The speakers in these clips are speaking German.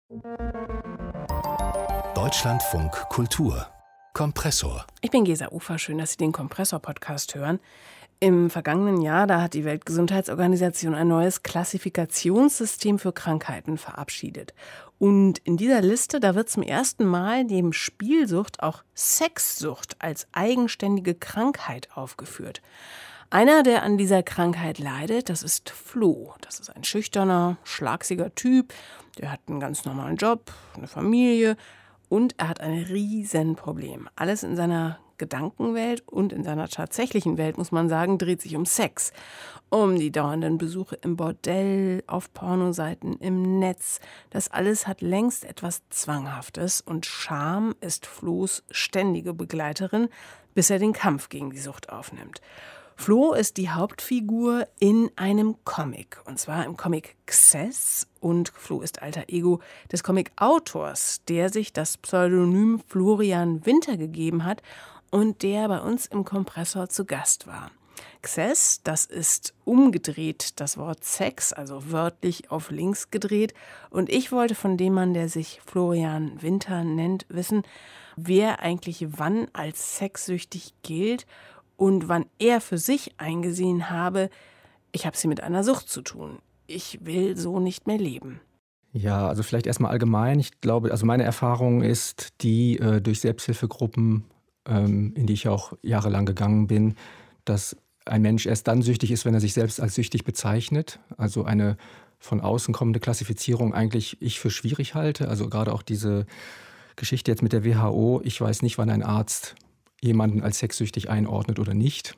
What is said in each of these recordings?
Deutschlandfunk Kultur Kompressor. Ich bin Gesa Ufer, schön, dass Sie den Kompressor-Podcast hören. Im vergangenen Jahr, da hat die Weltgesundheitsorganisation ein neues Klassifikationssystem für Krankheiten verabschiedet. Und in dieser Liste, da wird zum ersten Mal neben Spielsucht auch Sexsucht als eigenständige Krankheit aufgeführt. Einer, der an dieser Krankheit leidet, das ist Flo. Das ist ein schüchterner, schlagsiger Typ. Der hat einen ganz normalen Job, eine Familie und er hat ein Riesenproblem. Alles in seiner Gedankenwelt und in seiner tatsächlichen Welt, muss man sagen, dreht sich um Sex. Um die dauernden Besuche im Bordell, auf Pornoseiten, im Netz. Das alles hat längst etwas Zwanghaftes und Scham ist Flohs ständige Begleiterin, bis er den Kampf gegen die Sucht aufnimmt. Flo ist die Hauptfigur in einem Comic, und zwar im Comic Xess. Und Flo ist alter Ego des Comic-Autors, der sich das Pseudonym Florian Winter gegeben hat und der bei uns im Kompressor zu Gast war. Xess, das ist umgedreht, das Wort Sex, also wörtlich auf links gedreht. Und ich wollte von dem Mann, der sich Florian Winter nennt, wissen, wer eigentlich wann als sexsüchtig gilt und wann er für sich eingesehen habe, ich habe es hier mit einer Sucht zu tun. Ich will so nicht mehr leben. Ja, also vielleicht erstmal allgemein. Ich glaube, also meine Erfahrung ist die durch Selbsthilfegruppen, in die ich auch jahrelang gegangen bin, dass ein Mensch erst dann süchtig ist, wenn er sich selbst als süchtig bezeichnet. Also eine von außen kommende Klassifizierung eigentlich ich für schwierig halte. Also gerade auch diese Geschichte jetzt mit der WHO. Ich weiß nicht, wann ein Arzt jemanden als sexsüchtig einordnet oder nicht.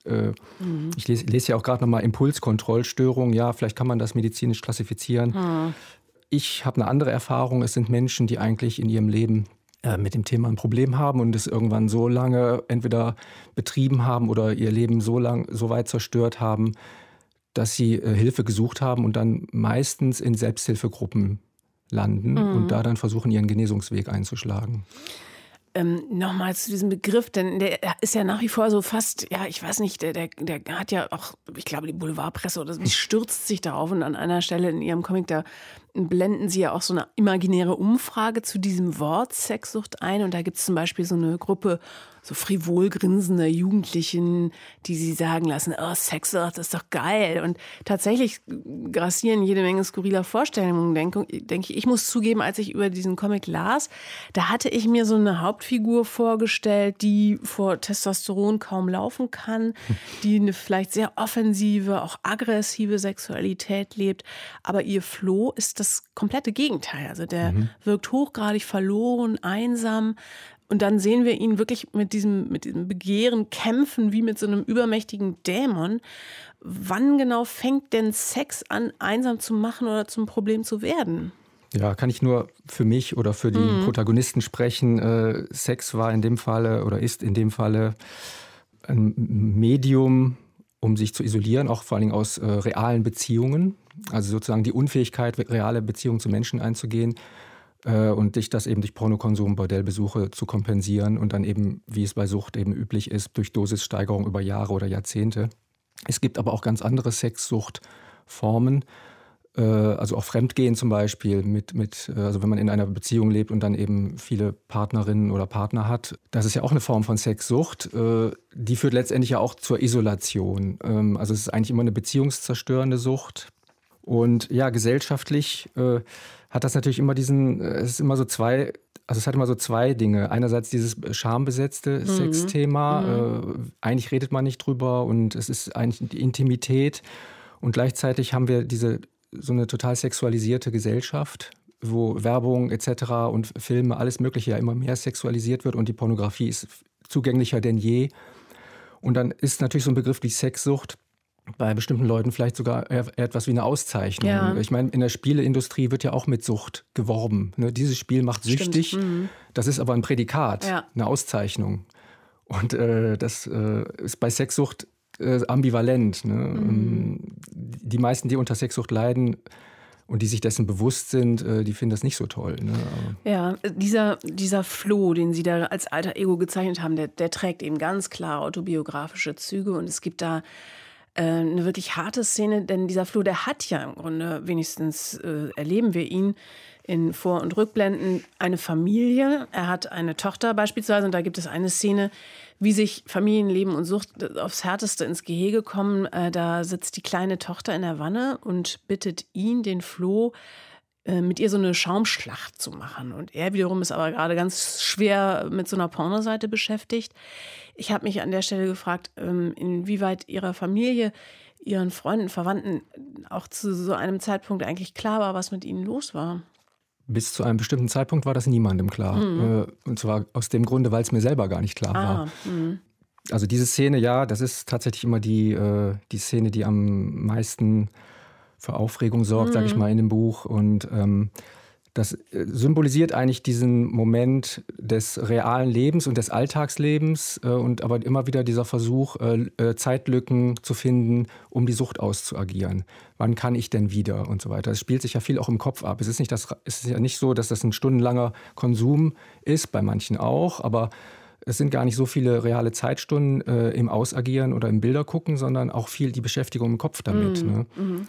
Ich lese ja auch gerade nochmal Impulskontrollstörung. Ja, vielleicht kann man das medizinisch klassifizieren. Ich habe eine andere Erfahrung. Es sind Menschen, die eigentlich in ihrem Leben mit dem Thema ein Problem haben und es irgendwann so lange entweder betrieben haben oder ihr Leben so weit zerstört haben, dass sie Hilfe gesucht haben und dann meistens in Selbsthilfegruppen landen und da dann versuchen, ihren Genesungsweg einzuschlagen. Nochmal zu diesem Begriff, denn der ist ja nach wie vor so fast, ja, ich weiß nicht, der hat ja auch, ich glaube, die Boulevardpresse oder so, die stürzt sich darauf und an einer Stelle in ihrem Comic, da blenden sie ja auch so eine imaginäre Umfrage zu diesem Wort Sexsucht ein und da gibt es zum Beispiel so eine Gruppe so frivol grinsender Jugendlichen, die sie sagen lassen, oh, Sexsucht ist doch geil. Und tatsächlich grassieren jede Menge skurriler Vorstellungen, denke ich. Ich muss zugeben, als ich über diesen Comic las, da hatte ich mir so eine Hauptfigur vorgestellt, die vor Testosteron kaum laufen kann, die eine vielleicht sehr offensive, auch aggressive Sexualität lebt. Aber ihr Flo ist das komplette Gegenteil. Also der wirkt hochgradig verloren, einsam. Und dann sehen wir ihn wirklich mit diesem Begehren kämpfen, wie mit so einem übermächtigen Dämon. Wann genau fängt denn Sex an, einsam zu machen oder zum Problem zu werden? Ja, kann ich nur für mich oder für die Protagonisten sprechen. Sex war in dem Falle oder ist in dem Falle ein Medium, um sich zu isolieren, auch vor allen Dingen aus realen Beziehungen. Also sozusagen die Unfähigkeit, reale Beziehungen zu Menschen einzugehen. Und dich das eben durch Pornokonsum, Bordellbesuche zu kompensieren und dann eben, wie es bei Sucht eben üblich ist, durch Dosissteigerung über Jahre oder Jahrzehnte. Es gibt aber auch ganz andere Sexsuchtformen, also auch Fremdgehen zum Beispiel, also wenn man in einer Beziehung lebt und dann eben viele Partnerinnen oder Partner hat. Das ist ja auch eine Form von Sexsucht. Die führt letztendlich ja auch zur Isolation. Also es ist eigentlich immer eine beziehungszerstörende Sucht. Und ja, gesellschaftlich hat das natürlich immer es hat immer so zwei Dinge. Einerseits dieses schambesetzte Sexthema. Eigentlich redet man nicht drüber und es ist eigentlich die Intimität. Und gleichzeitig haben wir so eine total sexualisierte Gesellschaft, wo Werbung etc. und Filme, alles Mögliche ja immer mehr sexualisiert wird und die Pornografie ist zugänglicher denn je. Und dann ist natürlich so ein Begriff wie Sexsucht bei bestimmten Leuten vielleicht sogar etwas wie eine Auszeichnung. Ja. Ich meine, in der Spieleindustrie wird ja auch mit Sucht geworben. Ne? Dieses Spiel macht süchtig. Das ist aber ein Prädikat, eine Auszeichnung. Und das ist bei Sexsucht ambivalent. Ne? Die meisten, die unter Sexsucht leiden und die sich dessen bewusst sind, die finden das nicht so toll. Ne? Ja, dieser Flo, den Sie da als alter Ego gezeichnet haben, der trägt eben ganz klar autobiografische Züge und es gibt da eine wirklich harte Szene, denn dieser Flo, der hat ja im Grunde, wenigstens erleben wir ihn, in Vor- und Rückblenden eine Familie. Er hat eine Tochter beispielsweise und da gibt es eine Szene, wie sich Familienleben und Sucht aufs Härteste ins Gehege kommen. Da sitzt die kleine Tochter in der Wanne und bittet ihn, den Flo, mit ihr so eine Schaumschlacht zu machen. Und er wiederum ist aber gerade ganz schwer mit so einer Pornoseite beschäftigt. Ich habe mich an der Stelle gefragt, inwieweit ihrer Familie, ihren Freunden, Verwandten auch zu so einem Zeitpunkt eigentlich klar war, was mit ihnen los war. Bis zu einem bestimmten Zeitpunkt war das niemandem klar. Und zwar aus dem Grunde, weil es mir selber gar nicht klar war. Also diese Szene, ja, das ist tatsächlich immer die Szene, die am meisten für Aufregung sorgt, sage ich mal, in dem Buch. Und das symbolisiert eigentlich diesen Moment des realen Lebens und des Alltagslebens und aber immer wieder dieser Versuch, Zeitlücken zu finden, um die Sucht auszuagieren. Wann kann ich denn wieder und so weiter. Es spielt sich ja viel auch im Kopf ab. Es ist ja nicht so, dass das ein stundenlanger Konsum ist, bei manchen auch, aber es sind gar nicht so viele reale Zeitstunden im Ausagieren oder im Bildergucken, sondern auch viel die Beschäftigung im Kopf damit. Ne?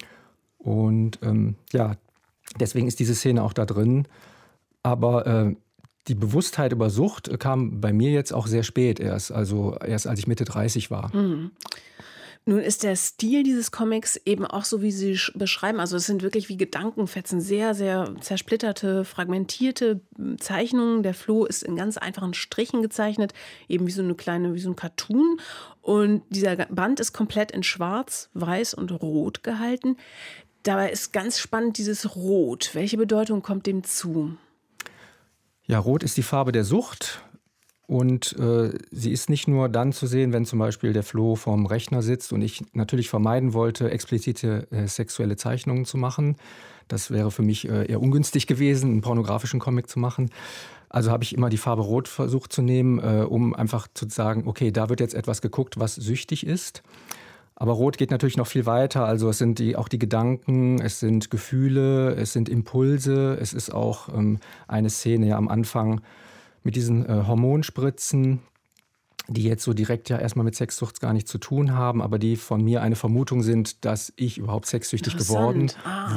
Und deswegen ist diese Szene auch da drin. Aber die Bewusstheit über Sucht kam bei mir jetzt auch sehr spät erst. Also erst als ich Mitte 30 war. Nun ist der Stil dieses Comics eben auch so, wie Sie beschreiben. Also es sind wirklich wie Gedankenfetzen, sehr, sehr zersplitterte, fragmentierte Zeichnungen. Der Flo ist in ganz einfachen Strichen gezeichnet, eben wie so ein Cartoon. Und dieser Band ist komplett in Schwarz, Weiß und Rot gehalten. Dabei ist ganz spannend dieses Rot. Welche Bedeutung kommt dem zu? Ja, Rot ist die Farbe der Sucht. Und sie ist nicht nur dann zu sehen, wenn zum Beispiel der Flo vorm Rechner sitzt und ich natürlich vermeiden wollte, explizite sexuelle Zeichnungen zu machen. Das wäre für mich eher ungünstig gewesen, einen pornografischen Comic zu machen. Also habe ich immer die Farbe Rot versucht zu nehmen, um einfach zu sagen, okay, da wird jetzt etwas geguckt, was süchtig ist. Aber Rot geht natürlich noch viel weiter. Also es sind auch die Gedanken, es sind Gefühle, es sind Impulse. Es ist auch eine Szene ja am Anfang mit diesen Hormonspritzen, die jetzt so direkt ja erstmal mit Sexsucht gar nichts zu tun haben, aber die von mir eine Vermutung sind, dass ich überhaupt sexsüchtig geworden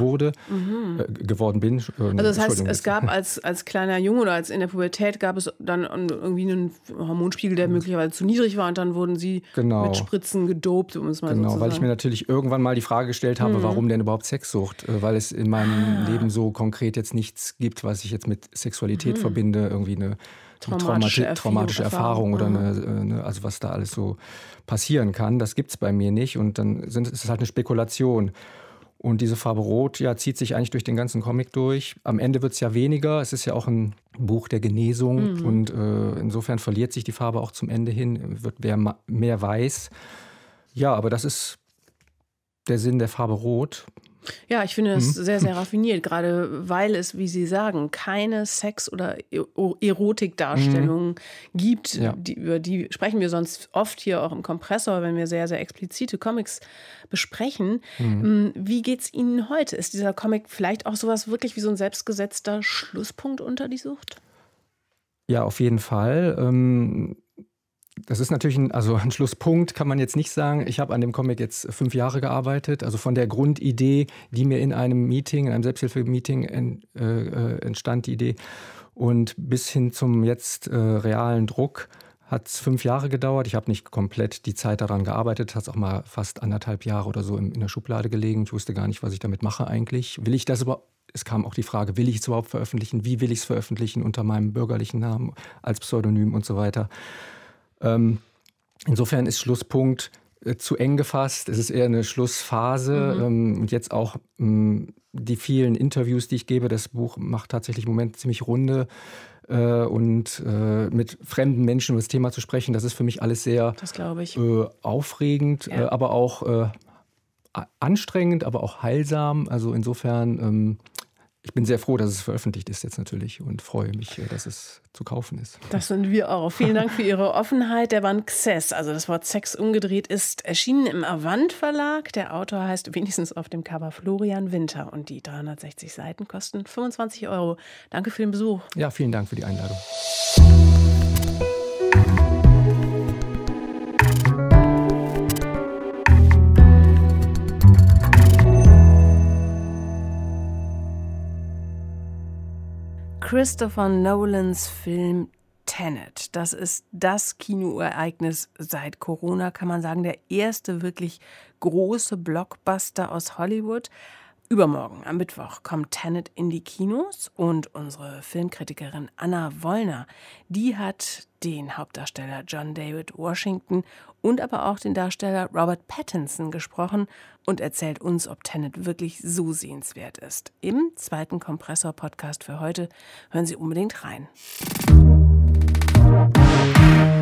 bin. Also das heißt, es gab als kleiner Junge oder als in der Pubertät gab es dann irgendwie einen Hormonspiegel, der möglicherweise zu niedrig war und dann wurden sie mit Spritzen gedopt, um es mal so zu sagen. Genau, weil ich mir natürlich irgendwann mal die Frage gestellt habe, warum denn überhaupt Sexsucht? Weil es in meinem Leben so konkret jetzt nichts gibt, was ich jetzt mit Sexualität verbinde, irgendwie eine traumatische Erfahrung oder also was da alles so passieren kann, das gibt es bei mir nicht und dann ist es halt eine Spekulation. Und diese Farbe Rot zieht sich eigentlich durch den ganzen Comic durch. Am Ende wird es ja weniger, es ist ja auch ein Buch der Genesung und insofern verliert sich die Farbe auch zum Ende hin, wird mehr weiß. Ja, aber das ist der Sinn der Farbe Rot. Ja, ich finde das sehr, sehr raffiniert, gerade weil es, wie Sie sagen, keine Sex- oder Erotikdarstellungen gibt. Ja. Über die sprechen wir sonst oft hier auch im Kompressor, wenn wir sehr, sehr explizite Comics besprechen. Wie geht's Ihnen heute? Ist dieser Comic vielleicht auch sowas wirklich wie so ein selbstgesetzter Schlusspunkt unter die Sucht? Ja, auf jeden Fall. Das ist natürlich ein Schlusspunkt, kann man jetzt nicht sagen. Ich habe an dem Comic jetzt 5 Jahre gearbeitet. Also von der Grundidee, die mir in einem Selbsthilfe-Meeting entstand, die Idee. Und bis hin zum jetzt realen Druck hat es 5 Jahre gedauert. Ich habe nicht komplett die Zeit daran gearbeitet. Hat es auch mal fast 1,5 Jahre oder so in der Schublade gelegen. Ich wusste gar nicht, was ich damit mache eigentlich. Will ich das überhaupt? Es kam auch die Frage, will ich es überhaupt veröffentlichen? Wie will ich es veröffentlichen? Unter meinem bürgerlichen Namen, als Pseudonym und so weiter. Insofern ist Schlusspunkt zu eng gefasst. Es ist eher eine Schlussphase. Und jetzt auch die vielen Interviews, die ich gebe. Das Buch macht tatsächlich im Moment ziemlich Runde. Und mit fremden Menschen über das Thema zu sprechen, das ist für mich alles sehr aufregend, aber auch anstrengend, aber auch heilsam. Also insofern, ich bin sehr froh, dass es veröffentlicht ist jetzt natürlich und freue mich, dass es zu kaufen ist. Das sind wir auch. Vielen Dank für Ihre Offenheit. Der Band Xess, also das Wort Sex umgedreht, ist erschienen im Avant Verlag. Der Autor heißt wenigstens auf dem Cover Florian Winter und die 360 Seiten kosten 25 €. Danke für den Besuch. Ja, vielen Dank für die Einladung. Christopher Nolans Film Tenet. Das ist das Kinoereignis seit Corona, kann man sagen. Der erste wirklich große Blockbuster aus Hollywood. Übermorgen, am Mittwoch, kommt Tenet in die Kinos und unsere Filmkritikerin Anna Wollner, die hat den Hauptdarsteller John David Washington und aber auch den Darsteller Robert Pattinson gesprochen und erzählt uns, ob Tenet wirklich so sehenswert ist. Im zweiten Kompressor-Podcast für heute hören Sie unbedingt rein.